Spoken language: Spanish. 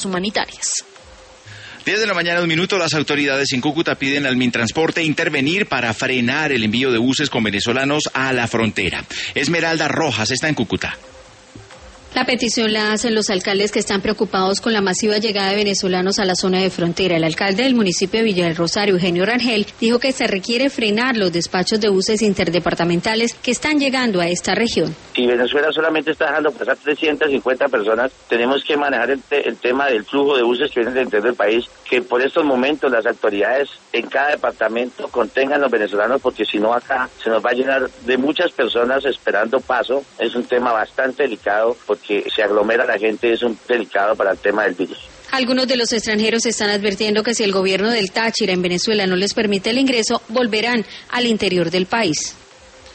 humanitarias. 10 de la mañana, 1 minuto, las autoridades en Cúcuta piden al Mintransporte intervenir para frenar el envío de buses con venezolanos a la frontera. Esmeralda Rojas está en Cúcuta. La petición la hacen los alcaldes que están preocupados con la masiva llegada de venezolanos a la zona de frontera. El alcalde del municipio de Villa del Rosario, Eugenio Rangel, dijo que se requiere frenar los despachos de buses interdepartamentales que están llegando a esta región. Si Venezuela solamente está dejando pasar 350 personas, tenemos que manejar el tema del flujo de buses que vienen dentro del país, que por estos momentos las autoridades en cada departamento contengan los venezolanos, porque si no acá se nos va a llenar de muchas personas esperando paso. Es un tema bastante delicado porque se aglomera la gente, es un delicado para el tema del virus. Algunos de los extranjeros están advirtiendo que si el gobierno del Táchira en Venezuela no les permite el ingreso, volverán al interior del país.